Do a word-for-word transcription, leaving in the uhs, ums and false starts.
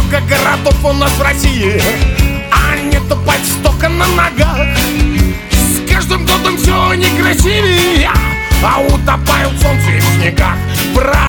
много городов у нас в России, а не тупать сто